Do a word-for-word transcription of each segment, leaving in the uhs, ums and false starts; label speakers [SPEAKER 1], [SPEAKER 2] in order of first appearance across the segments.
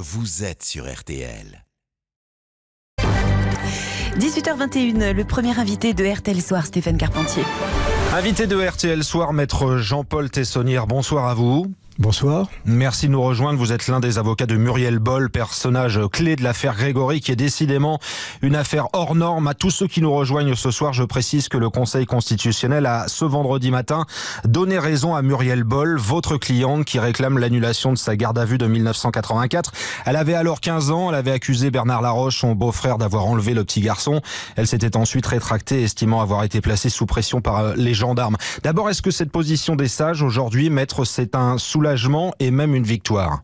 [SPEAKER 1] vous êtes sur R T L.
[SPEAKER 2] dix-huit heures vingt et une, le premier invité de R T L Soir, Stéphane Carpentier.
[SPEAKER 3] Invité de R T L Soir, maître Jean-Paul Tessonnière, bonsoir à vous.
[SPEAKER 4] Bonsoir.
[SPEAKER 3] Merci de nous rejoindre. Vous êtes l'un des avocats de Muriel Boll, personnage clé de l'affaire Grégory, qui est décidément une affaire hors norme. À tous ceux qui nous rejoignent ce soir, je précise que le Conseil constitutionnel a, ce vendredi matin, donné raison à Muriel Boll, votre cliente, qui réclame l'annulation de sa garde à vue de mille neuf cent quatre-vingt-quatre. Elle avait alors quinze ans. Elle avait accusé Bernard Laroche, son beau-frère, d'avoir enlevé le petit garçon. Elle s'était ensuite rétractée, estimant avoir été placée sous pression par les gendarmes. D'abord, est-ce que cette position des sages aujourd'hui, maître, c'est un soulagement et même une victoire?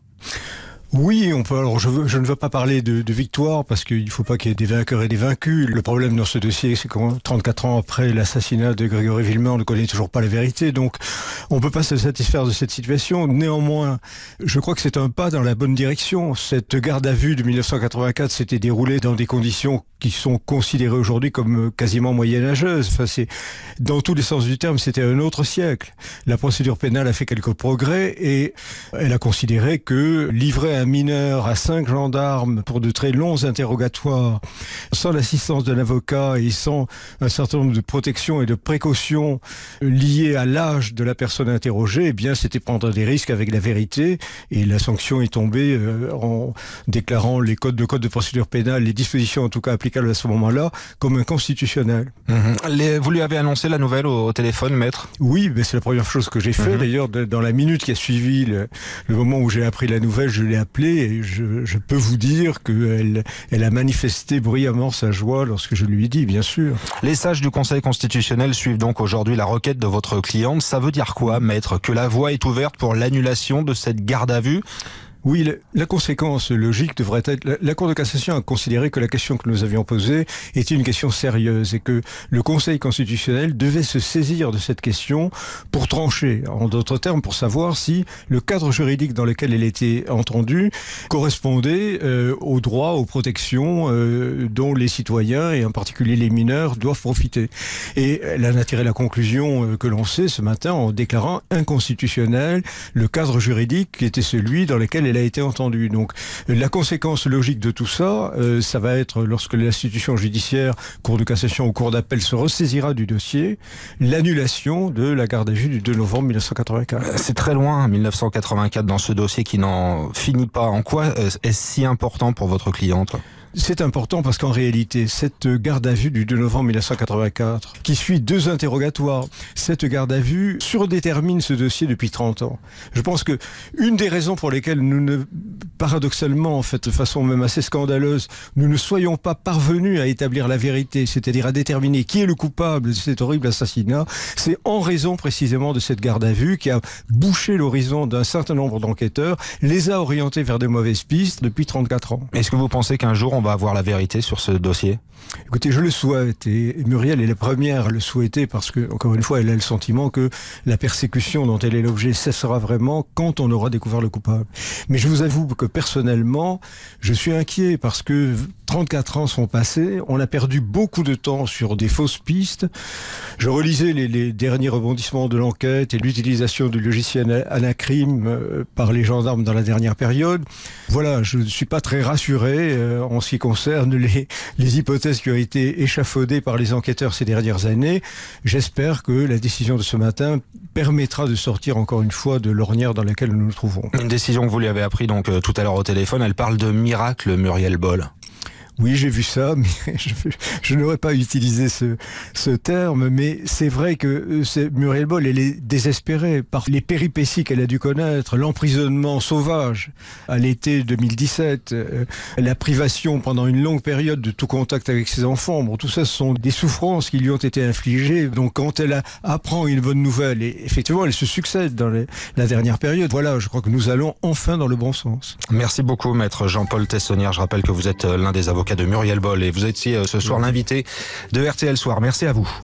[SPEAKER 4] Oui, on peut. Alors, je, veux, je ne veux pas parler de, de victoire parce qu'il ne faut pas qu'il y ait des vainqueurs et des vaincus. Le problème dans ce dossier, c'est que trente-quatre ans après l'assassinat de Grégory Villemain, on ne connaît toujours pas la vérité. Donc, on ne peut pas se satisfaire de cette situation. Néanmoins, je crois que c'est un pas dans la bonne direction. Cette garde à vue de mille neuf cent quatre-vingt-quatre s'était déroulée dans des conditions qui sont considérées aujourd'hui comme quasiment moyenâgeuses. Enfin, c'est, dans tous les sens du terme, c'était un autre siècle. La procédure pénale a fait quelques progrès et elle a considéré que livrer un mineur à cinq gendarmes pour de très longs interrogatoires, sans l'assistance d'un avocat et sans un certain nombre de protections et de précautions liées à l'âge de la personne interrogée, eh bien, c'était prendre des risques avec la vérité. Et la sanction est tombée euh, en déclarant les codes, le code de procédure pénale, les dispositions en tout cas applicables à ce moment-là, comme inconstitutionnelles.
[SPEAKER 3] Mmh. Les, vous lui avez annoncé la nouvelle au, au téléphone, maître? Oui,
[SPEAKER 4] mais c'est la première chose que j'ai fait. Mmh. D'ailleurs, de, dans la minute qui a suivi le, le moment où j'ai appris la nouvelle, je l'ai appelée. Et je, je peux vous dire qu'elle elle a manifesté bruyamment sa joie lorsque je lui ai dit, bien sûr.
[SPEAKER 3] Les sages du Conseil constitutionnel suivent donc aujourd'hui la requête de votre cliente. Ça veut dire quoi, maître? Que la voie est ouverte pour l'annulation de cette garde à vue?
[SPEAKER 4] Oui, la, la conséquence logique devrait être... La, la Cour de cassation a considéré que la question que nous avions posée était une question sérieuse et que le Conseil constitutionnel devait se saisir de cette question pour trancher. En d'autres termes, pour savoir si le cadre juridique dans lequel elle était entendue correspondait euh, aux droits, aux protections euh, dont les citoyens, et en particulier les mineurs, doivent profiter. Et elle en a tiré la conclusion euh, que l'on sait ce matin en déclarant inconstitutionnel le cadre juridique qui était celui dans lequel elle a été entendue. Donc la conséquence logique de tout ça, euh, ça va être lorsque l'institution judiciaire, Cour de cassation ou Cour d'appel se ressaisira du dossier, l'annulation de la garde à vue du deux novembre mille neuf cent quatre-vingt-quatre.
[SPEAKER 3] C'est très loin, mille neuf cent quatre-vingt-quatre, dans ce dossier qui n'en finit pas. En quoi est-ce si important pour votre cliente ?
[SPEAKER 4] C'est important parce qu'en réalité, cette garde à vue du deux novembre mille neuf cent quatre-vingt-quatre, qui suit deux interrogatoires, cette garde à vue surdétermine ce dossier depuis trente ans. Je pense que une des raisons pour lesquelles nous ne, paradoxalement, en fait, de façon même assez scandaleuse, nous ne soyons pas parvenus à établir la vérité, c'est-à-dire à déterminer qui est le coupable de cet horrible assassinat, c'est en raison précisément de cette garde à vue qui a bouché l'horizon d'un certain nombre d'enquêteurs, les a orientés vers de mauvaises pistes depuis trente-quatre ans.
[SPEAKER 3] Est-ce que vous pensez qu'un jour on va avoir la vérité sur ce dossier?
[SPEAKER 4] Écoutez, je le souhaite, et Muriel est la première à le souhaiter parce que, encore une fois, elle a le sentiment que la persécution dont elle est l'objet cessera vraiment quand on aura découvert le coupable. Mais je vous avoue que personnellement, je suis inquiet parce que trente-quatre ans sont passés, on a perdu beaucoup de temps sur des fausses pistes. Je relisais les, les derniers rebondissements de l'enquête et l'utilisation du logiciel Anacrime euh, par les gendarmes dans la dernière période. Voilà, je ne suis pas très rassuré euh, en ce qui concerne les, les hypothèses qui ont été échafaudées par les enquêteurs ces dernières années. J'espère que la décision de ce matin permettra de sortir encore une fois de l'ornière dans laquelle nous nous trouvons.
[SPEAKER 3] Une décision que vous lui avez appris donc euh, tout à l'heure au téléphone, elle parle de miracle, Muriel Boll.
[SPEAKER 4] Oui, j'ai vu ça, mais je, je n'aurais pas utilisé ce, ce terme, mais c'est vrai que c'est, Muriel Boll, elle est désespérée par les péripéties qu'elle a dû connaître, l'emprisonnement sauvage à l'été deux mille dix-sept, euh, la privation pendant une longue période de tout contact avec ses enfants. Bon, tout ça, ce sont des souffrances qui lui ont été infligées. Donc, quand elle a, apprend une bonne nouvelle, et effectivement, elle se succède dans les, la dernière période, voilà, je crois que nous allons enfin dans le bon sens.
[SPEAKER 3] Merci beaucoup, maître Jean-Paul Tessonnière. Je rappelle que vous êtes l'un des avocats de Muriel Boll et vous étiez ce soir l'invité de R T L Soir. Merci à vous.